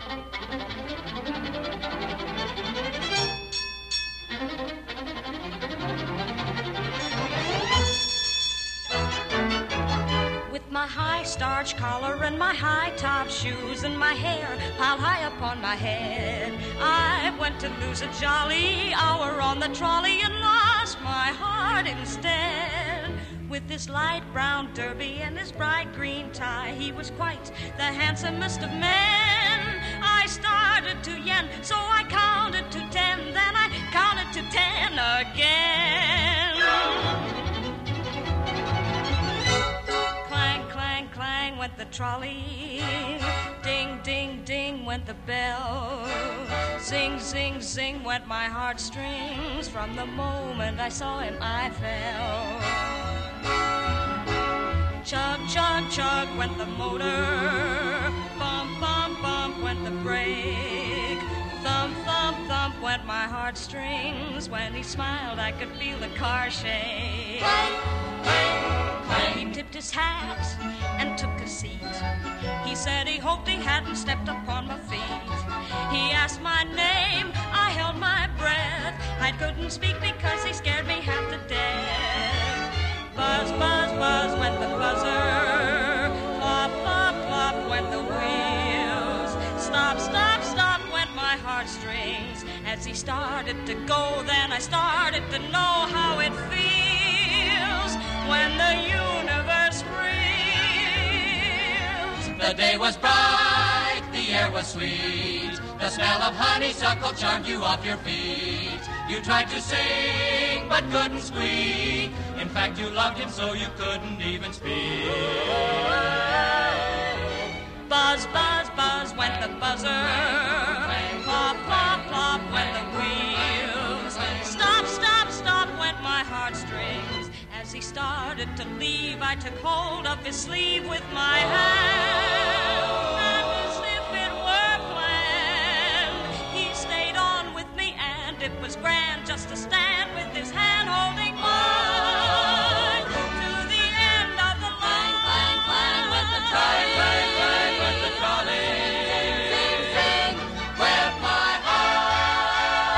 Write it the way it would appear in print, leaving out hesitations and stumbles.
With my high starch collar and my high top shoes and my hair piled high upon my head, I went to lose a jolly hour on the trolley and lost my heart instead. With his light brown derby and his bright green tie, he was quite the handsomest of men. I started to yen, so I counted to 10, then I counted to 10 again. Clang, clang, clang went the trolley. Ding, ding, ding went the bell. Zing, zing, zing went my heartstrings. From the moment I saw him, I fell. Chug, chug, chug went the motor. Bump, bump, bump went the brake. Thump, thump, thump went my heartstrings. When he smiled, I could feel the car shake. He tipped his hat and took a seat. He said he hoped he hadn't stepped upon my feet. He asked my name, I held my breath. I couldn't speak because he scared me half to death. Buzz, buzz, buzz went the buzzer. Plop, plop, plop went the wheels. Stop, stop, stop went my heartstrings. As he started to go, then I started to know how it feels when the universe reels. The day was bright, the air was sweet. The smell of honeysuckle charmed you off your feet. You tried to sing, but couldn't squeak. In fact, you loved him so you couldn't even speak. Buzz, buzz, buzz went the buzzer. Plop, plop, plop went the wheels. Stop, stop, stop went my heartstrings. As he started to leave, I took hold of his sleeve with my hand.